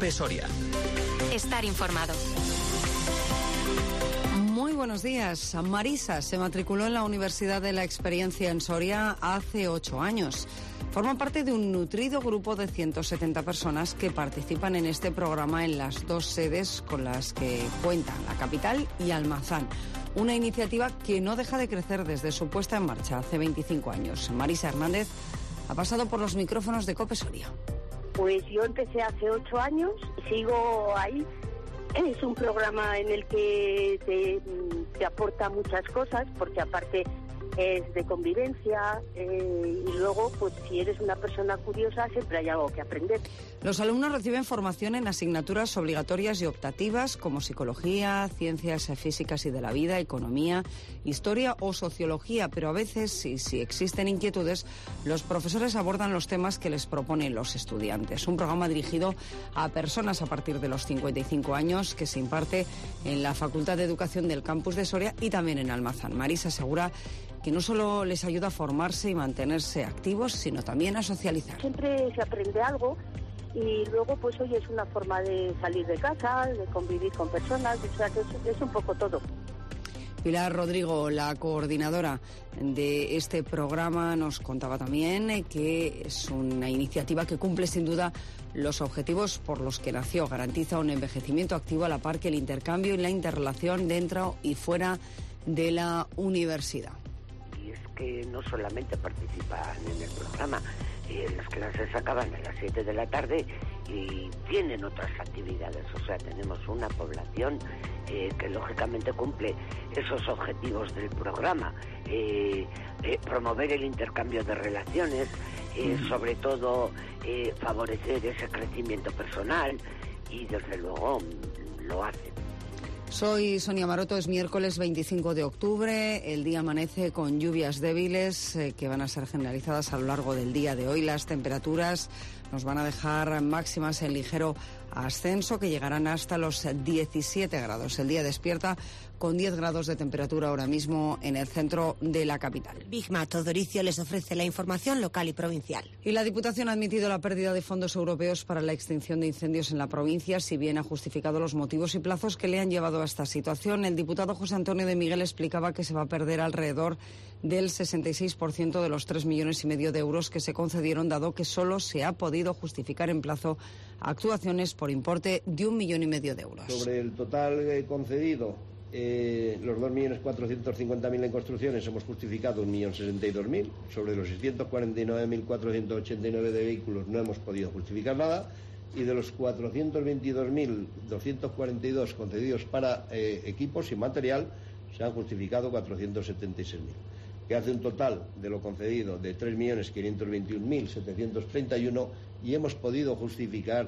COPE Soria. Estar informado. Muy buenos días. Marisa se matriculó en la Universidad de la Experiencia en Soria hace 8 años. Forma parte de un nutrido grupo de 170 personas que participan en este programa en las 2 sedes con las que cuentan, la capital y Almazán. Una iniciativa que no deja de crecer desde su puesta en marcha hace 25 años. Marisa Hernández ha pasado por los micrófonos de COPE Soria. Pues yo empecé hace 8 años, sigo ahí. Es un programa en el que te aporta muchas cosas, porque aparte es de convivencia y luego, pues si eres una persona curiosa, siempre hay algo que aprender. Los alumnos reciben formación en asignaturas obligatorias y optativas como psicología, ciencias físicas y de la vida, economía, historia o sociología, pero a veces, si existen inquietudes, los profesores abordan los temas que les proponen los estudiantes. Un programa dirigido a personas a partir de los 55 años que se imparte en la Facultad de Educación del Campus de Soria y también en Almazán. Marisa asegura que no solo les ayuda a formarse y mantenerse activos, sino también a socializar. Siempre se aprende algo y luego, pues hoy es una forma de salir de casa, de convivir con personas, o sea que es un poco todo. Pilar Rodrigo, la coordinadora de este programa, nos contaba también que es una iniciativa que cumple sin duda los objetivos por los que nació. Garantiza un envejecimiento activo a la par que el intercambio y la interrelación dentro y fuera de la universidad. Que no solamente participan en el programa, las clases acaban a las 7 de la tarde y tienen otras actividades, o sea, tenemos una población que lógicamente cumple esos objetivos del programa, promover el intercambio de relaciones, sobre todo favorecer ese crecimiento personal y desde luego lo hacen. Soy Sonia Maroto, es miércoles 25 de octubre, el día amanece con lluvias débiles que van a ser generalizadas a lo largo del día de hoy. Las temperaturas nos van a dejar máximas en ligero ascenso que llegarán hasta los 17 grados. El día despierta con 10 grados de temperatura ahora mismo en el centro de la capital. Bigma Todoricio les ofrece la información local y provincial. Y la Diputación ha admitido la pérdida de fondos europeos para la extinción de incendios en la provincia, si bien ha justificado los motivos y plazos que le han llevado a esta situación. El diputado José Antonio de Miguel explicaba que se va a perder alrededor del 66% de los 3,5 millones de euros que se concedieron, dado que solo se ha podido justificar en plazo actuaciones por importe de 1,5 millones de euros. Sobre el total concedido, los 2.450.000 en construcciones hemos justificado 1.062.000. Sobre los 649.489 de vehículos no hemos podido justificar nada. Y de los 422.242 concedidos para equipos y material, se han justificado 476.000, que hace un total de lo concedido de 3.521.731 y hemos podido justificar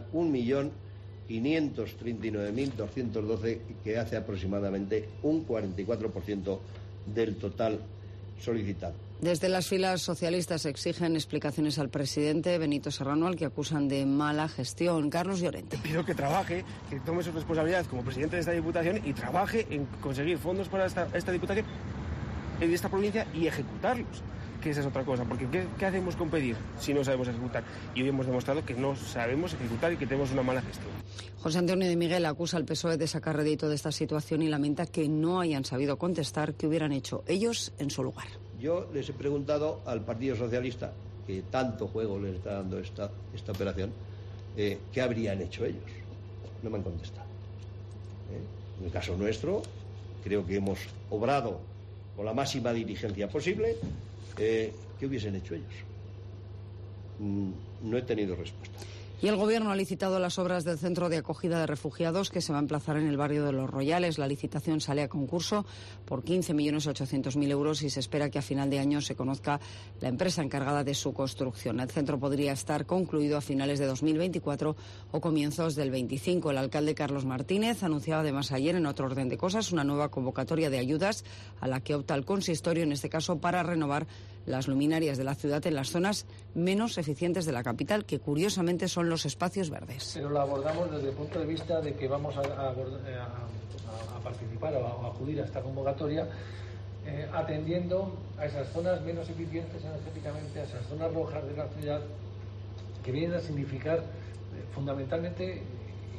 1.539.212, que hace aproximadamente un 44% del total solicitado. Desde las filas socialistas exigen explicaciones al presidente Benito Serrano, al que acusan de mala gestión. Carlos Llorente. Pido que trabaje, que tome su responsabilidad como presidente de esta Diputación y trabaje en conseguir fondos para esta Diputación en esta provincia y ejecutarlos, que esa es otra cosa, porque ¿qué hacemos con pedir si no sabemos ejecutar? Y hoy hemos demostrado que no sabemos ejecutar y que tenemos una mala gestión. José Antonio de Miguel acusa al PSOE de sacar rédito de esta situación y lamenta que no hayan sabido contestar qué hubieran hecho ellos en su lugar. Yo les he preguntado al Partido Socialista, que tanto juego les está dando esta operación, qué habrían hecho ellos. No me han contestado. En el caso nuestro, creo que hemos obrado con la máxima diligencia posible. ¿Qué hubiesen hecho ellos? No he tenido respuesta. Y el Gobierno ha licitado las obras del Centro de Acogida de Refugiados que se va a emplazar en el barrio de Los Royales. La licitación sale a concurso por 15.800.000 euros y se espera que a final de año se conozca la empresa encargada de su construcción. El centro podría estar concluido a finales de 2024 o comienzos del 25. El alcalde Carlos Martínez anunciaba además ayer, en otro orden de cosas, una nueva convocatoria de ayudas a la que opta el consistorio, en este caso para renovar las luminarias de la ciudad en las zonas menos eficientes de la capital, que curiosamente son los espacios verdes. Pero la abordamos desde el punto de vista de que vamos a participar o a acudir a esta convocatoria atendiendo a esas zonas menos eficientes energéticamente, a esas zonas rojas de la ciudad, que vienen a significar fundamentalmente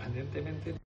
sorprendentemente